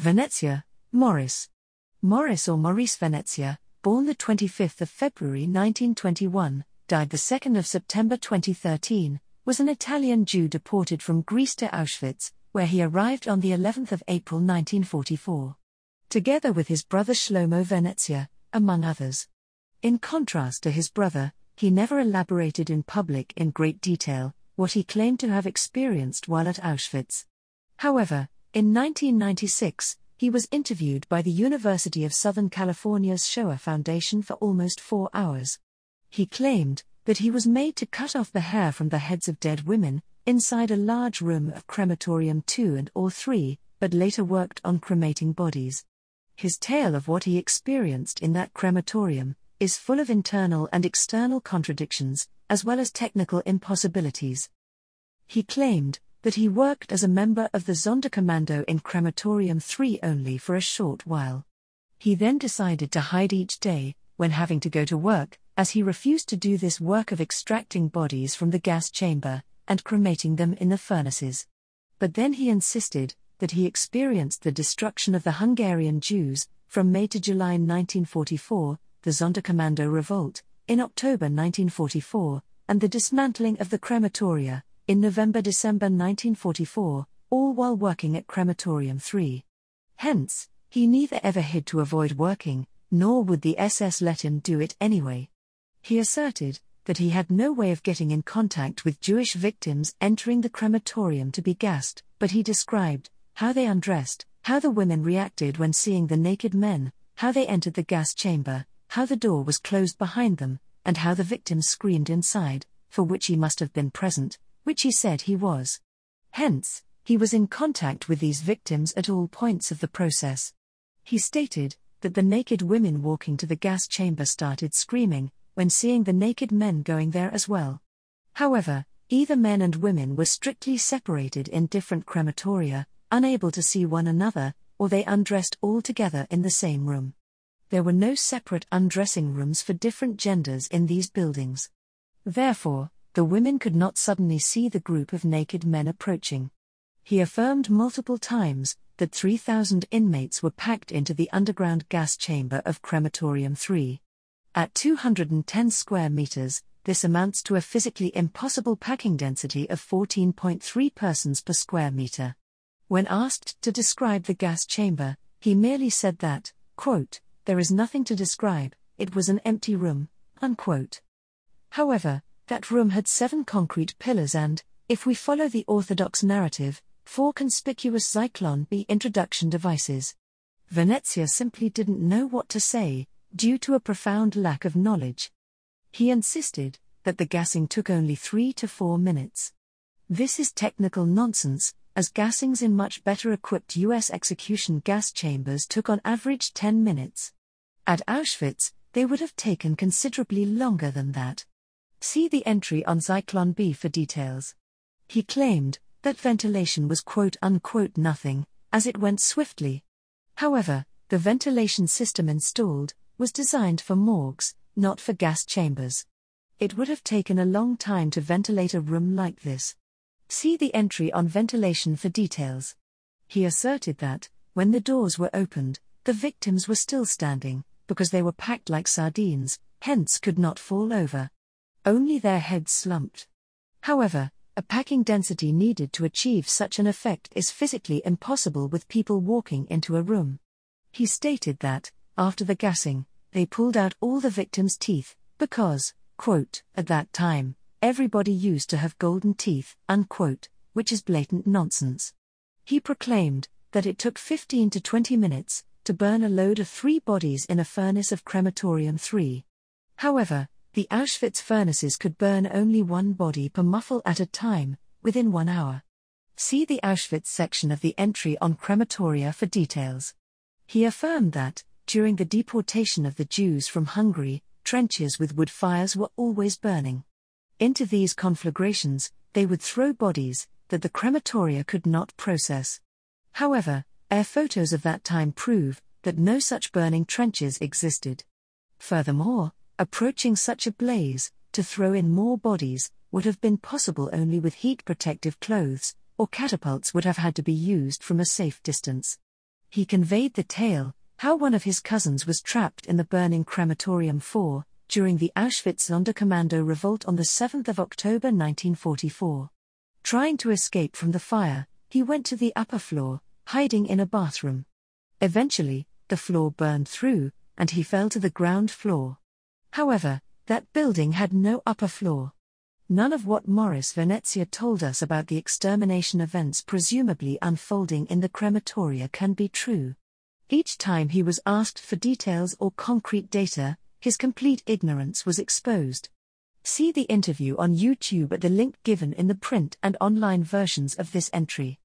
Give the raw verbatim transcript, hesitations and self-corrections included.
Venezia, Maurice. Maurice or Maurice Venezia, born the twenty-fifth of February nineteen twenty-one, died the second of September twenty thirteen, was an Italian Jew deported from Greece to Auschwitz, where he arrived on the eleventh of April nineteen forty-four. Together with his brother Shlomo Venezia, among others. In contrast to his brother, he never elaborated in public in great detail what he claimed to have experienced while at Auschwitz. However, in nineteen ninety-six, he was interviewed by the University of Southern California's Shoah Foundation for almost four hours. He claimed that he was made to cut off the hair from the heads of dead women inside a large room of crematorium two and or three, but later worked on cremating bodies. His tale of what he experienced in that crematorium is full of internal and external contradictions, as well as technical impossibilities. He claimed that he worked as a member of the Sonderkommando in Crematorium three only for a short while. He then decided to hide each day, when having to go to work, as he refused to do this work of extracting bodies from the gas chamber and cremating them in the furnaces. But then he insisted that he experienced the destruction of the Hungarian Jews, from May to July nineteen forty-four, the Sonderkommando revolt, in October nineteen forty-four, and the dismantling of the crematoria, in November-December nineteen forty-four, all while working at Crematorium three. Hence, he neither ever hid to avoid working, nor would the S S let him do it anyway. He asserted that he had no way of getting in contact with Jewish victims entering the crematorium to be gassed, but he described how they undressed, how the women reacted when seeing the naked men, how they entered the gas chamber, how the door was closed behind them, and how the victims screamed inside, for which he must have been present, which he said he was. Hence, he was in contact with these victims at all points of the process. He stated that the naked women walking to the gas chamber started screaming when seeing the naked men going there as well. However, either men and women were strictly separated in different crematoria, unable to see one another, or they undressed all together in the same room. There were no separate undressing rooms for different genders in these buildings. Therefore, the women could not suddenly see the group of naked men approaching. He affirmed multiple times that three thousand inmates were packed into the underground gas chamber of Crematorium three. At two hundred ten square meters, this amounts to a physically impossible packing density of fourteen point three persons per square meter. When asked to describe the gas chamber, he merely said that, quote, "There is nothing to describe, it was an empty room," unquote. However, that room had seven concrete pillars and, if we follow the orthodox narrative, four conspicuous Zyklon B introduction devices. Venezia simply didn't know what to say, due to a profound lack of knowledge. He insisted that the gassing took only three to four minutes. This is technical nonsense, as gassings in much better equipped U S execution gas chambers took on average ten minutes. At Auschwitz, they would have taken considerably longer than that. See the entry on Zyklon B for details. He claimed that ventilation was quote-unquote nothing, as it went swiftly. However, the ventilation system installed was designed for morgues, not for gas chambers. It would have taken a long time to ventilate a room like this. See the entry on ventilation for details. He asserted that, when the doors were opened, the victims were still standing, because they were packed like sardines, hence could not fall over. Only their heads slumped. However, a packing density needed to achieve such an effect is physically impossible with people walking into a room. He stated that, after the gassing, they pulled out all the victims' teeth, because, quote, "at that time, everybody used to have golden teeth," unquote, which is blatant nonsense. He proclaimed that it took fifteen to twenty minutes to burn a load of three bodies in a furnace of Crematorium three. However, the Auschwitz furnaces could burn only one body per muffle at a time, within one hour. See the Auschwitz section of the entry on crematoria for details. He affirmed that, during the deportation of the Jews from Hungary, trenches with wood fires were always burning. Into these conflagrations, they would throw bodies that the crematoria could not process. However, air photos of that time prove that no such burning trenches existed. Furthermore, approaching such a blaze, to throw in more bodies, would have been possible only with heat-protective clothes, or catapults would have had to be used from a safe distance. He conveyed the tale, how one of his cousins was trapped in the burning crematorium four, during the Auschwitz Sonderkommando revolt on the seventh of October nineteen forty-four. Trying to escape from the fire, he went to the upper floor, hiding in a bathroom. Eventually, the floor burned through, and he fell to the ground floor. However, that building had no upper floor. None of what Morris Venezia told us about the extermination events presumably unfolding in the crematoria can be true. Each time he was asked for details or concrete data, his complete ignorance was exposed. See the interview on YouTube at the link given in the print and online versions of this entry.